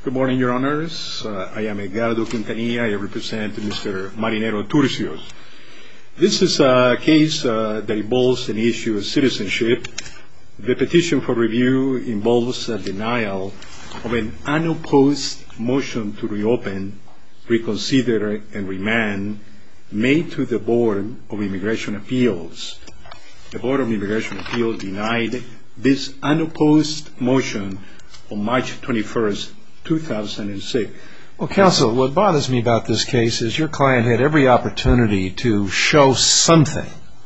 Good morning, Your Honors. I am Edgardo Quintanilla. I represent Mr. Marinero Turcios. This is a case that involves an issue of citizenship. The petition for review involves a denial of an unopposed motion to reopen, reconsider, and remand made to the Board of Immigration Appeals. The Board of Immigration Appeals denied this unopposed motion on March 21st, 2006. Well, counsel, what bothers me about this case is your client had every opportunity to show something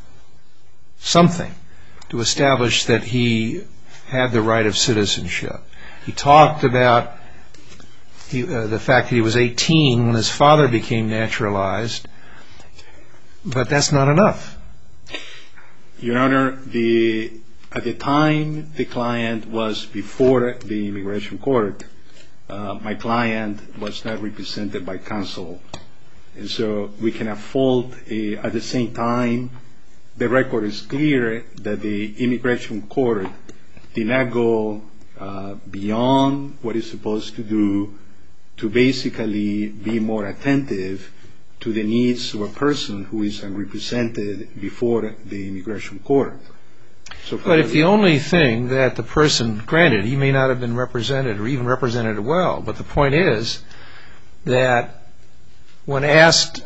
to establish that he had the right of citizenship. He talked about the fact that he was 18 when his father became naturalized, but that's not enough. Your Honor, at the time the client was before the immigration court, my client was not represented by counsel. And so we cannot fault. At the same time, the record is clear that the immigration court did not go beyond what it's supposed to do to basically be more attentive to the needs of a person who is unrepresented before the immigration court. But if the only thing that the person, granted, he may not have been represented or even represented well, but the point is that when asked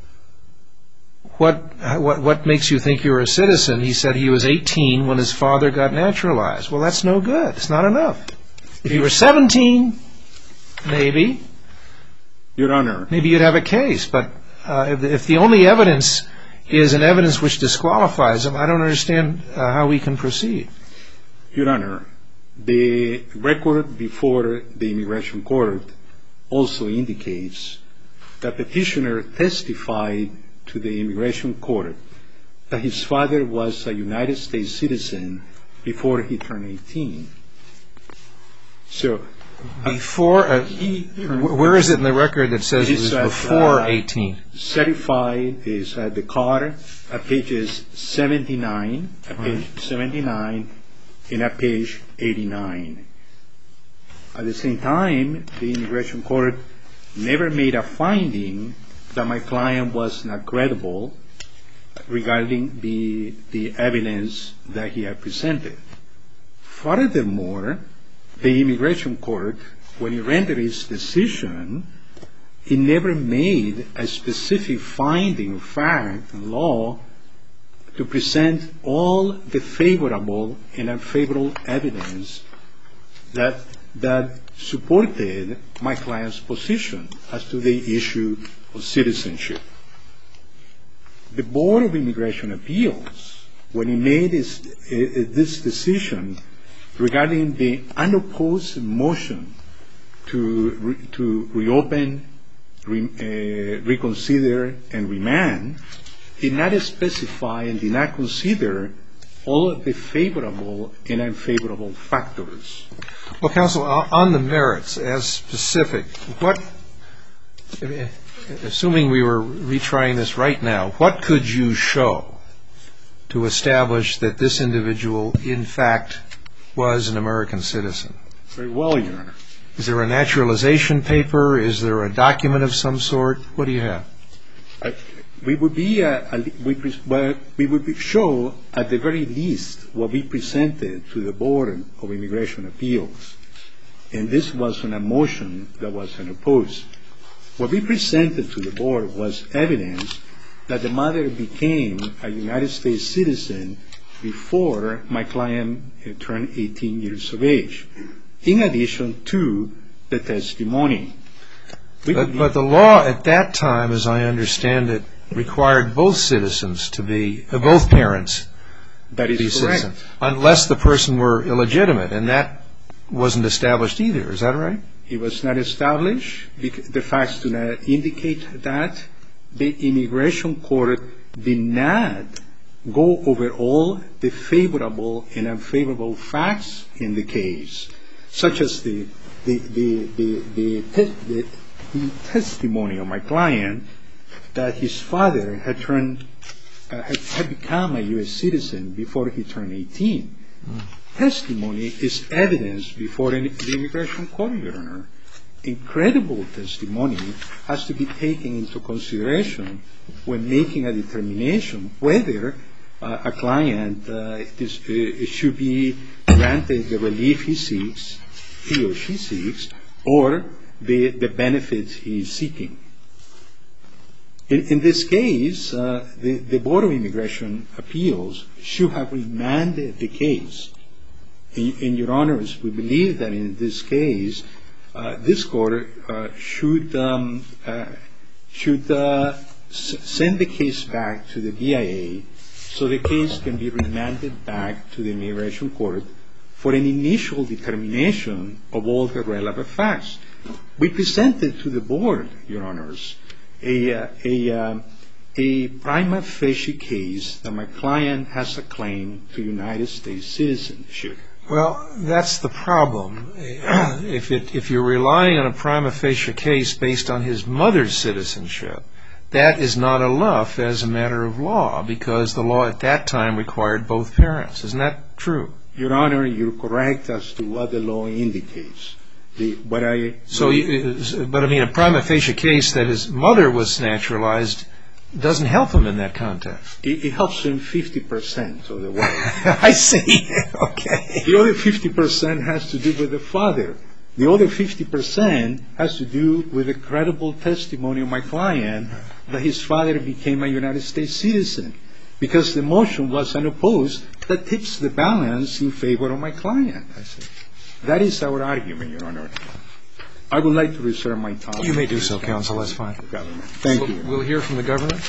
what makes you think you're a citizen, he said he was 18 when his father got naturalized. Well, that's no good. It's not enough. If he were 17, maybe. Your Honor. Maybe you'd have a case. But if the only evidence is an evidence which disqualifies him, I don't understand how we can proceed. Your Honor, the record before the immigration court also indicates that the petitioner testified to the immigration court that his father was a United States citizen before he turned 18. So, where is it in the record that says it was before 18? Certified is at the card at pages 79, and at page 89. At the same time, the immigration court never made a finding that my client was not credible regarding the evidence that he had presented. Furthermore, the immigration court, when it rendered its decision, it never made a specific finding of fact and law to present all the favorable and unfavorable evidence that supported my client's position as to the issue of citizenship. The Board of Immigration Appeals, when it made this decision regarding the unopposed motion to reopen, reconsider, and remand, did not specify and did not consider all of the favorable and unfavorable factors. Well, counsel, on the merits, as specific, assuming we were retrying this right now, what could you show to establish that this individual, in fact, was an American citizen? Very well, Your Honor. Is there a naturalization paper? Is there a document of some sort? What do you have? We would show, at the very least, what we presented to the Board of Immigration Appeals. And this was on a motion that was unopposed. What we presented to the Board was evidence that the mother became a United States citizen before my client turned 18 years of age, in addition to the testimony. But the law at that time, as I understand it, required both citizens to be, both parents to be citizens, unless the person were illegitimate, and that wasn't established either. Is that right? It was not established. The facts do not indicate that. The immigration court did not go over all the favorable and unfavorable facts in the case, such as the testimony of my client that his father had become a U.S. citizen before he turned 18. Testimony is evidence before the immigration court, Your Honor. incredible testimony has to be taken into consideration when making a determination whether a client should be granted the relief he or she seeks, or the benefits he is seeking. In this case, the Board of Immigration Appeals should have remanded the case. In Your Honors, we believe that in this case, this court should send the case back to the BIA so the case can be remanded back to the Immigration Court for an initial determination of all the relevant facts. We presented to the Board, Your Honors, a prima facie case that my client has a claim to United States citizenship. Well, that's the problem. If you're relying on a prima facie case based on his mother's citizenship, that is not enough as a matter of law, because the law at that time required both parents. Isn't that true? Your Honor, you're correct as to what the law indicates. But a prima facie case that his mother was naturalized doesn't help him in that context. It helps him 50% of the way. I see. Okay. The other 50% has to do with the father. The other 50% has to do with the credible testimony of my client that his father became a United States citizen, because the motion was unopposed. That tips the balance in favor of my client. I see. That is our argument, Your Honor. I would like to reserve my time. You may do so, counsel. That's fine. Thank you. We'll hear from the government.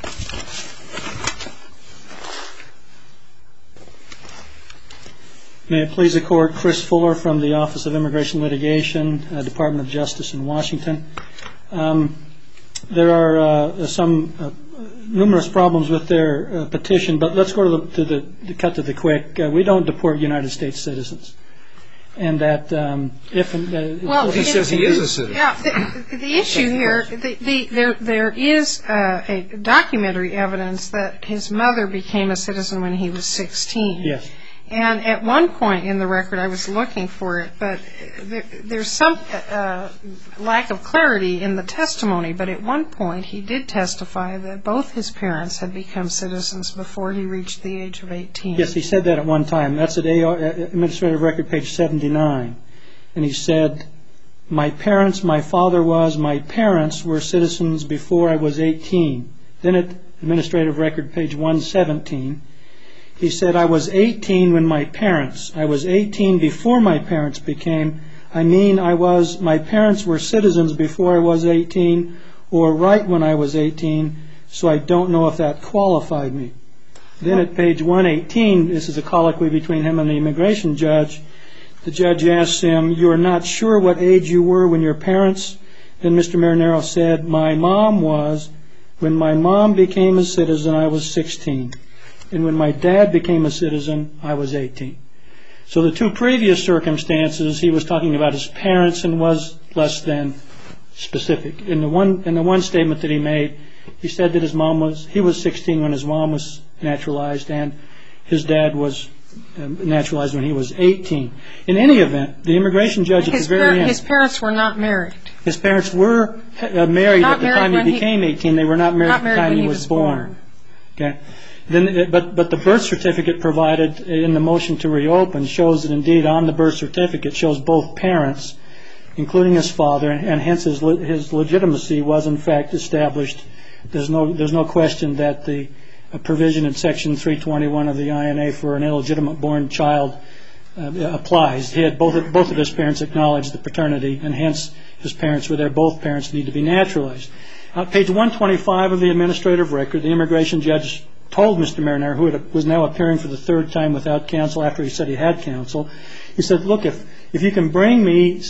May it please the Court, Chris Fuller from the Office of Immigration Litigation, Department of Justice in Washington. There are numerous problems with their petition, but let's go to the quick. We don't deport United States citizens. And that he says he is a citizen. Yeah, the issue here, there is a documentary evidence that his mother became a citizen when he was 16. Yes. And at one point in the record, I was looking for it, but there's some lack of clarity in the testimony. But at one point, he did testify that both his parents had become citizens before he reached the age of 18. Yes, he said that at one time. That's at Administrative Record, page 79. And he said, my parents were citizens before I was 18. Then at Administrative Record, page 117, he said, I was 18 before my parents became, my parents were citizens before I was 18, or right when I was 18, so I don't know if that qualified me. Then at page 118, this is a colloquy between him and the immigration judge, the judge asks him, you are not sure what age you were when your parents, then Mr. Marinero said, my mom was, when my mom became a citizen, I was 16. And when my dad became a citizen, I was 18. So the two previous circumstances, he was talking about his parents and was less than specific. In the one statement that he made, he said that he was 16 when his mom was naturalized, and his dad was naturalized when he was 18. In any event, the immigration judge at the very end... His parents were not married. His parents were married at the time he became 18. They were not married at the time he was born. Okay. But the birth certificate provided in the motion to reopen shows that indeed on the birth certificate shows both parents, including his father, and hence his legitimacy was in fact established. There's no question that the provision in Section 321 of the INA for an illegitimate born child applies. Both of his parents acknowledged the paternity, and hence his parents were there. Both parents need to be naturalized. Page 125 of the administrative record, the immigration judge told Mr. Marinero, who was now appearing for the third time without counsel after he said he had counsel, he said, look, if you can bring me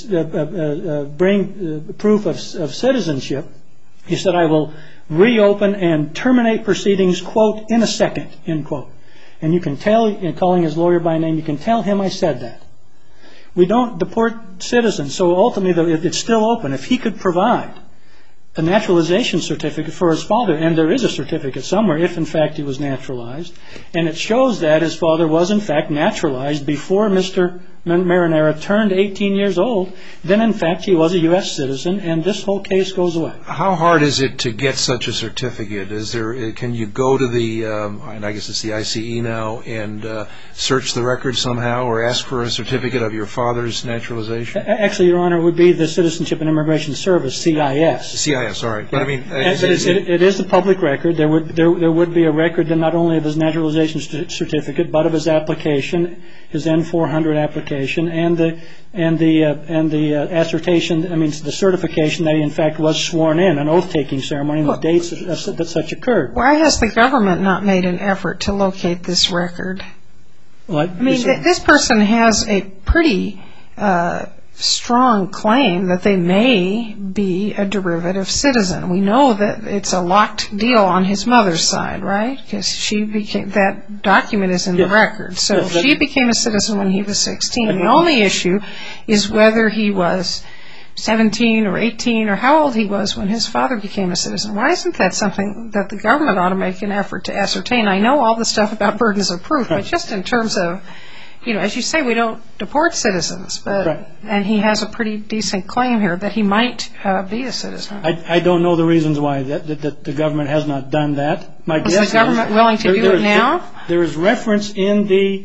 proof of citizenship, he said, I will reopen and terminate proceedings, quote, in a second, end quote. And you can tell, calling his lawyer by name, you can tell him I said that. We don't deport citizens, so ultimately it's still open. If he could provide a naturalization certificate for his father, and there is a certificate somewhere if in fact he was naturalized, and it shows that his father was in fact naturalized before Mr. Marinara turned 18 years old, then in fact he was a U.S. citizen, and this whole case goes away. How hard is it to get such a certificate? Can you go to the, and I guess it's the ICE now, and search the record somehow, or ask for a certificate of your father's naturalization? Actually, Your Honor, it would be the Citizenship and Immigration Service, CIS. CIS, all right. But I mean, it is a public record. There would be a record not only of his naturalization certificate, but of his application, his N-400 application, and the assertion. I mean, the certification that he in fact was sworn in, an oath-taking ceremony, and the dates that such occurred. Why has the government not made an effort to locate this record? Well, I mean, this person has a pretty strong claim that they may be a derivative citizen. We know that it's a locked deal on his mother's side, right? Because that document is in the record. So she became a citizen when he was 16. The only issue is whether he was 17 or 18 or how old he was when his father became a citizen. Why isn't that something that the government ought to make an effort to ascertain? I know all the stuff about burdens of proof, but just in terms of, as you say, we don't deport citizens, and he has a pretty decent claim here that he might be a citizen. I don't know the reasons why that the government has not done that. My guess is the government willing to do it now? There is reference in the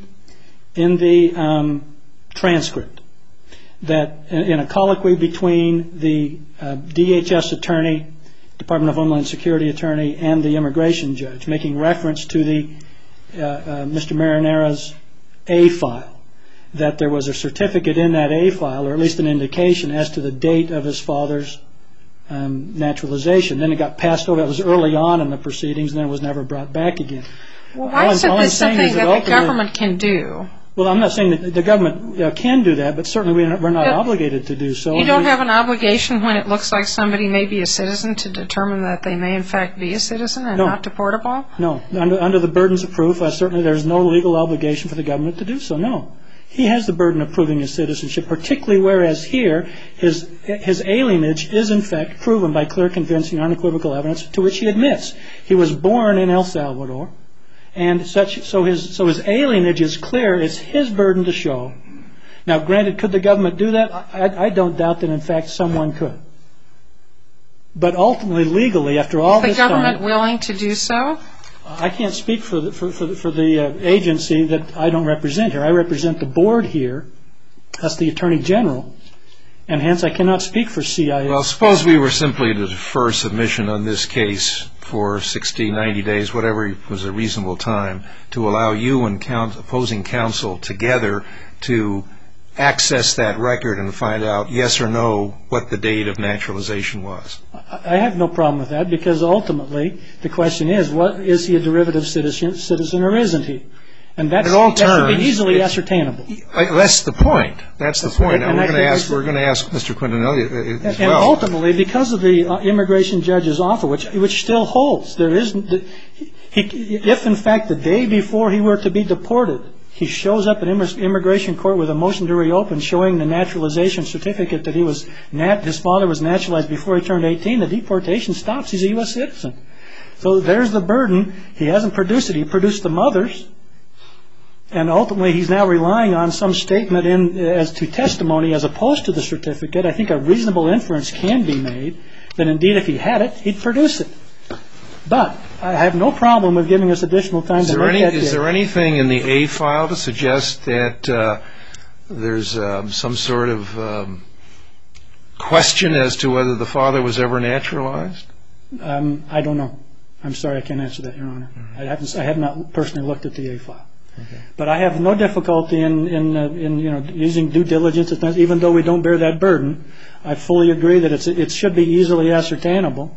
transcript that in a colloquy between the DHS attorney, Department of Homeland Security attorney, and the immigration judge, making reference to the Mr. Marinara's A file, that there was a certificate in that A file, or at least an indication as to the date of his father's naturalization. Then it got passed over. It was early on in the proceedings, and then it was never brought back again. Well, why isn't this something that the government can do? Well, I'm not saying that the government can do that, but certainly we're not obligated to do so. You don't have an obligation when it looks like somebody may be a citizen to determine that they may in fact be a citizen and not deportable? No. Under the burdens of proof, certainly there's no legal obligation for the government to do so, no. He has the burden of proving his citizenship, particularly whereas here his alienage is in fact proven by clear, convincing, unequivocal evidence to which he admits. He was born in El Salvador. And so his alienage is clear. It's his burden to show. Now, granted, could the government do that? I don't doubt that, in fact, someone could. But ultimately, legally, after all this time... Is the government willing to do so? I can't speak for the agency that I don't represent here. I represent the board here. That's the Attorney General. And hence, I cannot speak for CIA. Well, suppose we were simply to defer submission on this case for 60, 90 days, whatever was a reasonable time, to allow you and opposing counsel together to access that record and find out, yes or no, what the date of naturalization was. I have no problem with that, because ultimately the question is he a derivative citizen or isn't he? And that should be easily ascertainable. That's the point. That's the point. Now, we're going to ask Mr. Quintanilla as well. And ultimately, because of the immigration judge's offer, which still holds, if in fact the day before he were to be deported, he shows up at immigration court with a motion to reopen showing the naturalization certificate that his father was naturalized before he turned 18, the deportation stops. He's a U.S. citizen. So there's the burden. He hasn't produced it. He produced the mother's. And ultimately, he's now relying on some statement as to testimony as opposed to the certificate. I think a reasonable inference can be made that indeed if he had it, he'd produce it. But I have no problem with giving us additional time to make that case. Is there anything in the A file to suggest that there's some sort of question as to whether the father was ever naturalized? I don't know. I'm sorry, I can't answer that, Your Honor. I have not personally looked at the A file. Okay. But I have no difficulty in using due diligence, even though we don't bear that burden. I fully agree that it should be easily ascertainable.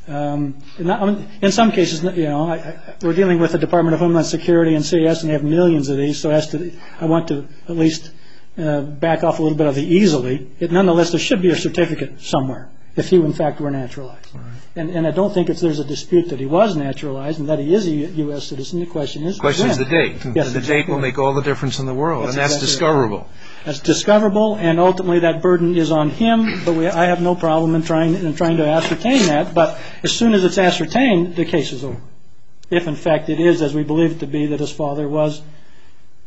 In some cases, we're dealing with the Department of Homeland Security and CIS, and they have millions of these. So I want to at least back off a little bit of the easily. Nonetheless, there should be a certificate somewhere if he, in fact, were naturalized. Right. And I don't think there's a dispute that he was naturalized and that he is a U.S. citizen. The question is when. The date. Yes, the date will make all the difference in the world, and that's discoverable. Right. That's discoverable, and ultimately that burden is on him. But I have no problem in trying to ascertain that. But as soon as it's ascertained, the case is over. If, in fact, it is, as we believe it to be, that his father was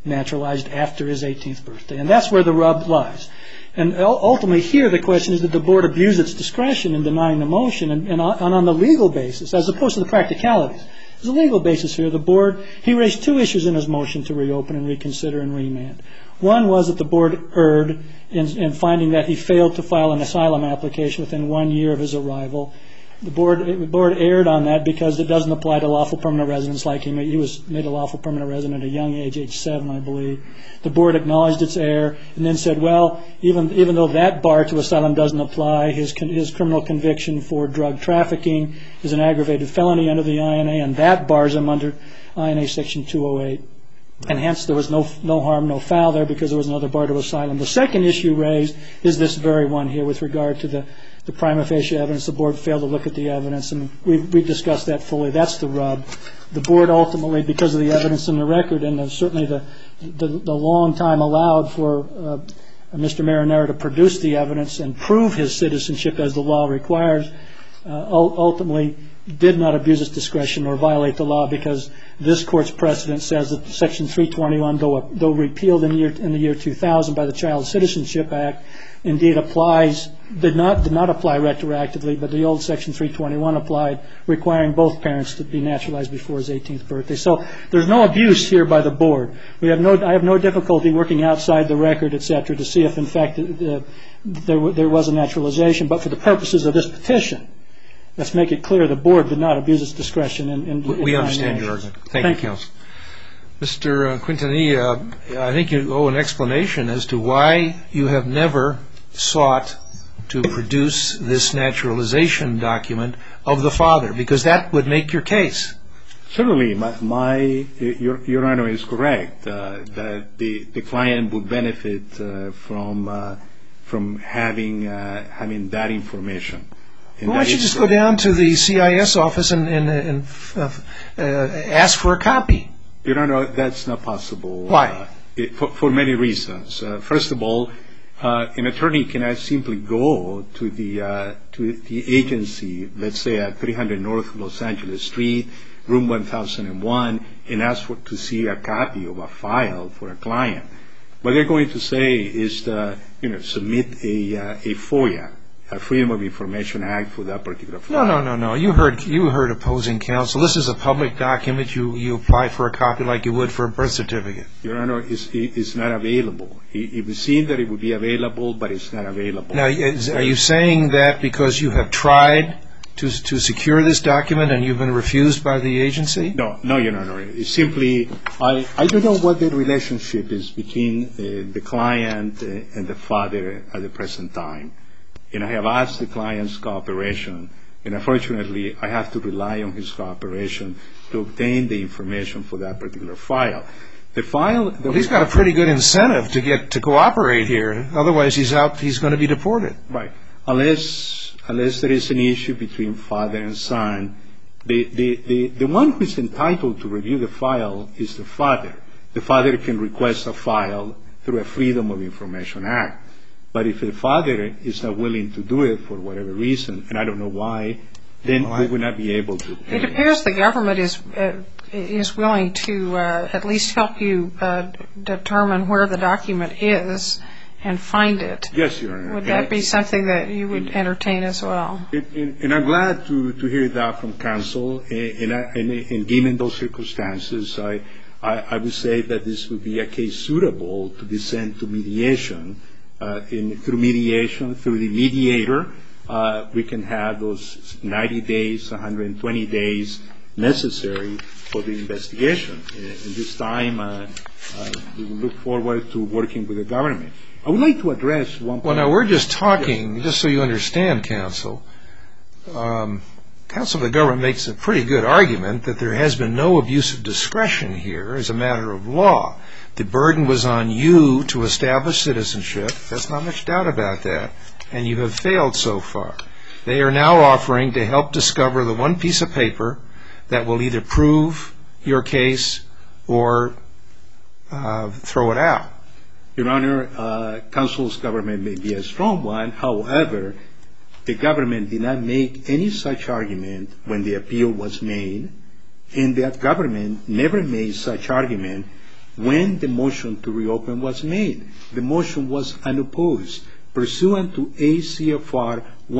naturalized after his 18th birthday. And that's where the rub lies. And ultimately here the question is, did the board abuse its discretion in denying the motion and on the legal basis, as opposed to the practicalities? There's a legal basis here. The board, he raised two issues in his motion to reopen and reconsider and remand. One was that the board erred in finding that he failed to file an asylum application within 1 year of his arrival. The board erred on that because it doesn't apply to lawful permanent residents like him. He was made a lawful permanent resident at a young age 7, I believe. The board acknowledged its error and then said, well, even though that bar to asylum doesn't apply, his criminal conviction for drug trafficking is an aggravated felony under the INA, and that bars him under INA Section 208. And hence there was no harm, no foul there because there was another bar to asylum. The second issue raised is this very one here with regard to the prima facie evidence. The board failed to look at the evidence, and we've discussed that fully. That's the rub. The board ultimately, because of the evidence in the record and certainly the long time allowed for Mr. Marinero to produce the evidence and prove his citizenship as the law requires, ultimately did not abuse its discretion or violate the law, because this court's precedent says that Section 321, though repealed in the year 2000 by the Child Citizenship Act, indeed did not apply retroactively, but the old Section 321 applied, requiring both parents to be naturalized before his 18th birthday. So there's no abuse here by the board. I have no difficulty working outside the record, etc., to see if in fact there was a naturalization. But for the purposes of this petition, let's make it clear the board did not abuse its discretion. We understand your argument. Thank you, counsel. Mr. Quintanilla, I think you owe an explanation as to why you have never sought to produce this naturalization document of the father, because that would make your case. Certainly, Your Honor is correct that the client would benefit from having that information. Why don't you just go down to the CIS office and ask for a copy? Your Honor, that's not possible. Why? For many reasons. First of all, an attorney cannot simply go to the agency, let's say at 300 North Los Angeles Street, room 1001, and ask to see a copy of a file for a client. What they're going to say is submit a FOIA, a Freedom of Information Act, for that particular file. No. You heard opposing counsel. This is a public document. You apply for a copy like you would for a birth certificate. Your Honor, it's not available. It would seem that it would be available, but it's not available. Now, are you saying that because you have tried to secure this document and you've been refused by the agency? No, Your Honor. It's simply, I don't know what the relationship is between the client and the father at the present time. And I have asked the client's cooperation, and unfortunately I have to rely on his cooperation to obtain the information for that particular file. Well, he's got a pretty good incentive to cooperate here. Otherwise he's going to be deported. Right. Unless there is an issue between father and son, the one who is entitled to review the file is the father. The father can request a file through a Freedom of Information Act. But if the father is not willing to do it for whatever reason, and I don't know why, then we would not be able to. It appears the government is willing to at least help you determine where the document is and find it. Yes, Your Honor. Would that be something that you would entertain as well? And I'm glad to hear that from counsel. And given those circumstances, I would say that this would be a case suitable to be sent to mediation. Through the mediator, we can have those 90 days, 120 days necessary for the investigation. In this time, we will look forward to working with the government. I would like to address one point. Well, now we're just talking, just so you understand, counsel. Counsel of the government makes a pretty good argument that there has been no abuse of discretion here as a matter of law. The burden was on you to establish citizenship. There's not much doubt about that. And you have failed so far. They are now offering to help discover the one piece of paper that will either prove your case or throw it out. Your Honor, counsel's government may be a strong one. However, the government did not make any such argument when the appeal was made. And that government never made such argument when the motion to reopen was made. The motion was unopposed. Pursuant to ACFR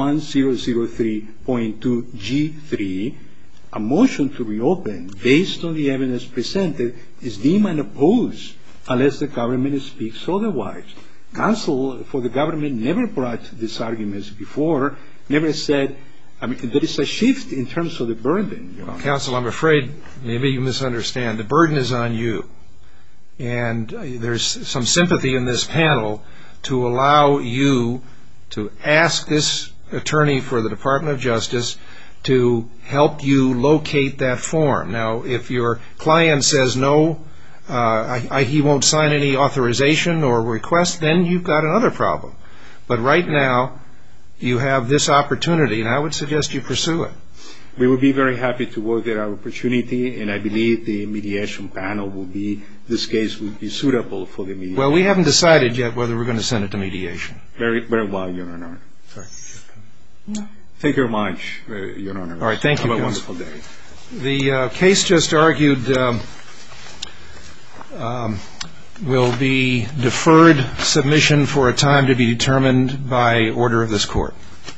1003.2G3, a motion to reopen based on the evidence presented is deemed unopposed unless the government speaks otherwise. Counsel for the government never brought these arguments before, never said, there is a shift in terms of the burden. Counsel, I'm afraid maybe you misunderstand. The burden is on you. And there's some sympathy in this panel to allow you to ask this attorney for the Department of Justice to help you locate that form. Now, if your client says no, he won't sign any authorization or request, then you've got another problem. But right now, you have this opportunity, and I would suggest you pursue it. We would be very happy to work at our opportunity, and I believe the mediation panel this case would be suitable for the mediation. Well, we haven't decided yet whether we're going to send it to mediation. Very, very well, Your Honor. Sorry. No. Thank you very much, Your Honor. All right, thank you. Have a wonderful day. The case just argued will be deferred submission for a time to be determined by order of this court.